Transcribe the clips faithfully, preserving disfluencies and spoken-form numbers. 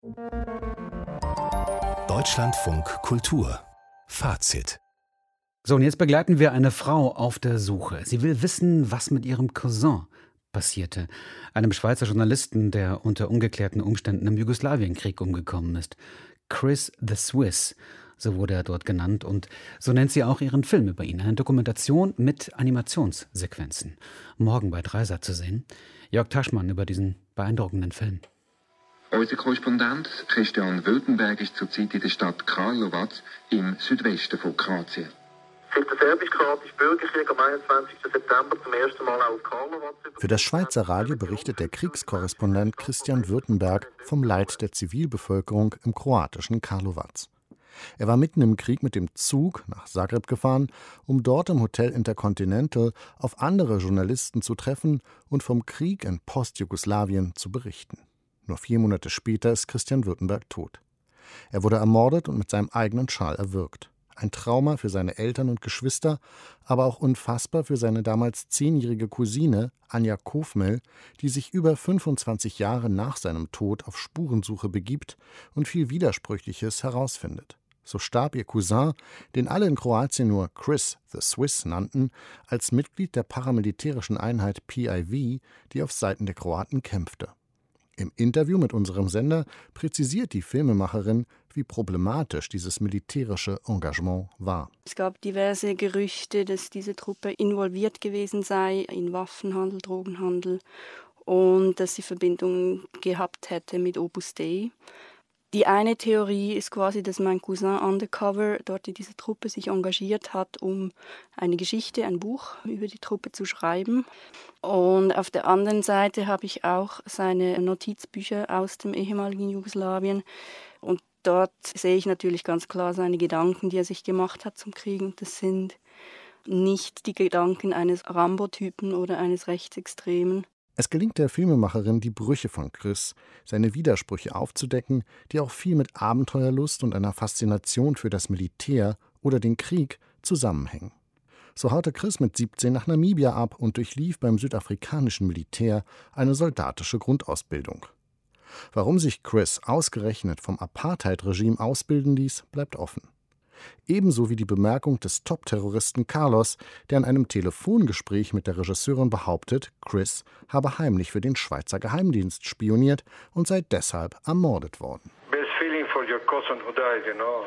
Deutschlandfunk Kultur Fazit. So, und jetzt begleiten wir eine Frau auf der Suche. Sie will wissen, was mit ihrem Cousin passierte, einem Schweizer Journalisten, der unter ungeklärten Umständen im Jugoslawienkrieg umgekommen ist. Chris the Swiss, so wurde er dort genannt, und so nennt sie auch ihren Film über ihn. Eine Dokumentation mit Animationssequenzen. Morgen bei Dreisat zu sehen. Jörg Taschmann über diesen beeindruckenden Film. Unser Korrespondent Christian Wildenberg ist zurzeit in der Stadt Karlovac im Südwesten von Kroatien. Seit der serbisch-kroatische Bürgerkrieg am einundzwanzigsten September zum ersten Mal auf Karlovac. Für das Schweizer Radio berichtet der Kriegskorrespondent Christian Württemberg vom Leid der Zivilbevölkerung im kroatischen Karlovac. Er war mitten im Krieg mit dem Zug nach Zagreb gefahren, um dort im Hotel Intercontinental auf andere Journalisten zu treffen und vom Krieg in Postjugoslawien zu berichten. Nur vier Monate später ist Christian Württemberg tot. Er wurde ermordet und mit seinem eigenen Schal erwürgt. Ein Trauma für seine Eltern und Geschwister, aber auch unfassbar für seine damals zehnjährige Cousine Anja Kofmel, die sich über fünfundzwanzig Jahre nach seinem Tod auf Spurensuche begibt und viel Widersprüchliches herausfindet. So starb ihr Cousin, den alle in Kroatien nur Chris the Swiss nannten, als Mitglied der paramilitärischen Einheit P I V, die auf Seiten der Kroaten kämpfte. Im Interview mit unserem Sender präzisiert die Filmemacherin, wie problematisch dieses militärische Engagement war. Es gab diverse Gerüchte, dass diese Truppe involviert gewesen sei in Waffenhandel, Drogenhandel und dass sie Verbindungen gehabt hätte mit Opus Dei. Die eine Theorie ist quasi, dass mein Cousin undercover dort in dieser Truppe sich engagiert hat, um eine Geschichte, ein Buch über die Truppe zu schreiben. Und auf der anderen Seite habe ich auch seine Notizbücher aus dem ehemaligen Jugoslawien. Und dort sehe ich natürlich ganz klar seine Gedanken, die er sich gemacht hat zum Krieg. Und das sind nicht die Gedanken eines Rambo-Typen oder eines Rechtsextremen. Es gelingt der Filmemacherin, die Brüche von Chris, seine Widersprüche aufzudecken, die auch viel mit Abenteuerlust und einer Faszination für das Militär oder den Krieg zusammenhängen. So haute Chris mit siebzehn nach Namibia ab und durchlief beim südafrikanischen Militär eine soldatische Grundausbildung. Warum sich Chris ausgerechnet vom Apartheid-Regime ausbilden ließ, bleibt offen. Ebenso wie die Bemerkung des Top-Terroristen Carlos, der in einem Telefongespräch mit der Regisseurin behauptet, Chris habe heimlich für den Schweizer Geheimdienst spioniert und sei deshalb ermordet worden. Best feeling for your cousin who died, you know.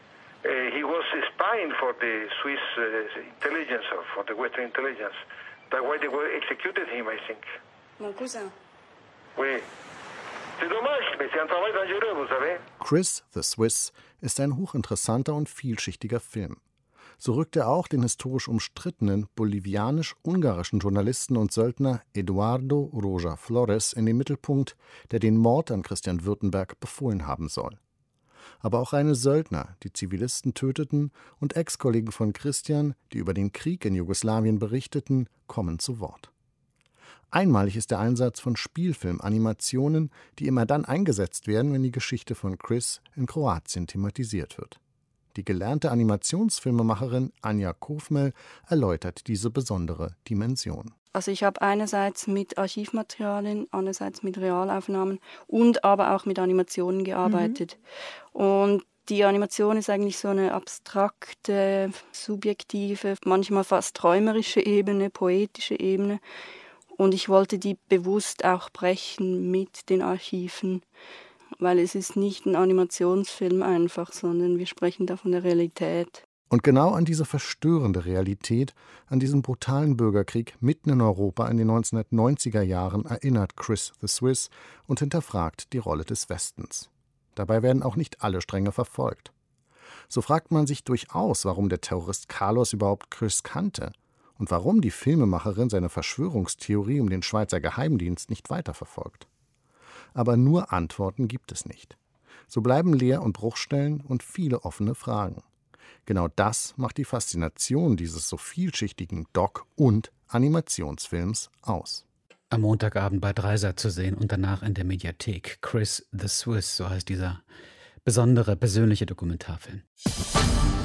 Uh, he was spying for the Swiss uh, intelligence or for the Western intelligence. That's why they were executed him, I think. Mon cousin. Oui. C'est dommage, mais c'est un travail dangereux, vous savez. Chris the Swiss ist ein hochinteressanter und vielschichtiger Film. So rückt er auch den historisch umstrittenen bolivianisch-ungarischen Journalisten und Söldner Eduardo Roja Flores in den Mittelpunkt, der den Mord an Christian Württemberg befohlen haben soll. Aber auch reine Söldner, die Zivilisten töteten, und Ex-Kollegen von Christian, die über den Krieg in Jugoslawien berichteten, kommen zu Wort. Einmalig ist der Einsatz von Spielfilm-Animationen, die immer dann eingesetzt werden, wenn die Geschichte von Chris in Kroatien thematisiert wird. Die gelernte Animationsfilmemacherin Anja Kofmel erläutert diese besondere Dimension. Also ich habe einerseits mit Archivmaterialien, andererseits mit Realaufnahmen und aber auch mit Animationen gearbeitet. Mhm. Und die Animation ist eigentlich so eine abstrakte, subjektive, manchmal fast träumerische Ebene, poetische Ebene. Und ich wollte die bewusst auch brechen mit den Archiven, weil es ist nicht ein Animationsfilm einfach, sondern wir sprechen da von der Realität. Und genau an diese verstörende Realität, an diesen brutalen Bürgerkrieg mitten in Europa in den neunzehnhundertneunziger Jahren erinnert Chris the Swiss und hinterfragt die Rolle des Westens. Dabei werden auch nicht alle Stränge verfolgt. So fragt man sich durchaus, warum der Terrorist Carlos überhaupt Chris kannte. Und warum die Filmemacherin seine Verschwörungstheorie um den Schweizer Geheimdienst nicht weiterverfolgt. Aber nur Antworten gibt es nicht. So bleiben Leer- und Bruchstellen und viele offene Fragen. Genau das macht die Faszination dieses so vielschichtigen Doc- und Animationsfilms aus. Am Montagabend bei Dreisat zu sehen und danach in der Mediathek. Chris the Swiss, so heißt dieser besondere, persönliche Dokumentarfilm.